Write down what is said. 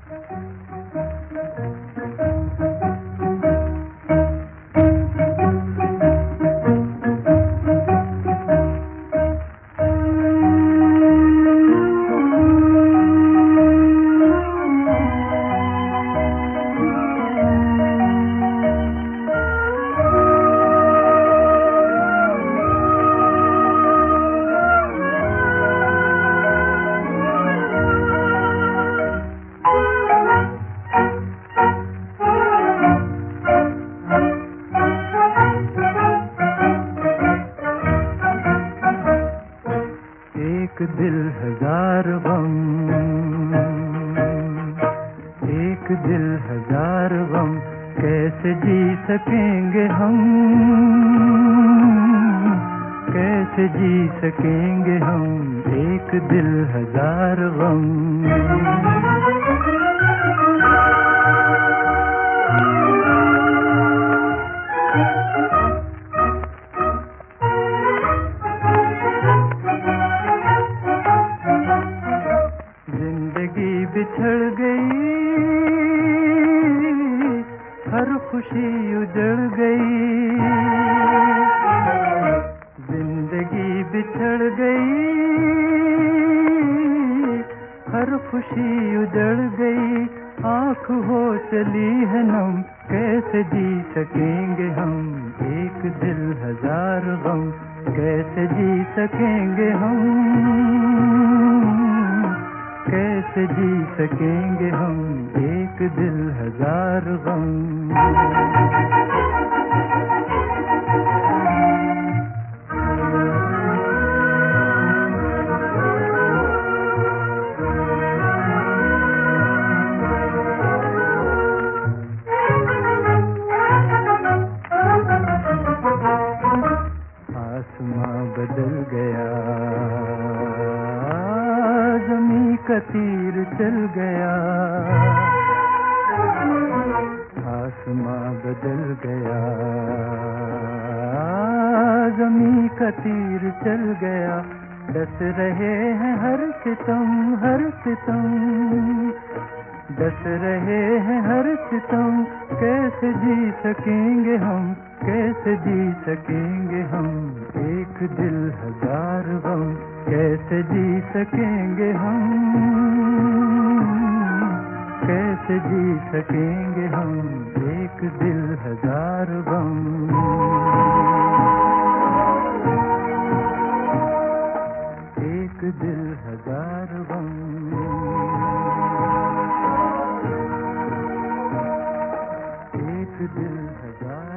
एक दिल हजार गम, एक दिल हजार गम, कैसे जी सकेंगे हम, कैसे जी सकेंगे हम, एक दिल हजार गम। जिंदगी बिछड़ गई, हर खुशी उजड़ गई, जिंदगी बिछड़ गई, हर खुशी उजड़ गई, आँख हो चली है नम, कैसे जी सकेंगे हम, एक दिल हजार गम, कैसे जी सकेंगे हम, कैसे जी सकेंगे हम, एक दिल हजार गम। आसमां बदल गया, ज़मीं का तीर चल गया, आसमां बदल गया, ज़मीं का तीर चल गया, डस रहे हैं हर सितम, हर सितम, डस रहे हैं हर सितम, कैसे जी सकेंगे हम, कैसे जी सकेंगे हम, एक दिल हजार गम, कैसे जी सकेंगे हम, कैसे जी सकेंगे हम, एक दिल हजार गम। एक दिल हजार गम, एक दिल हजार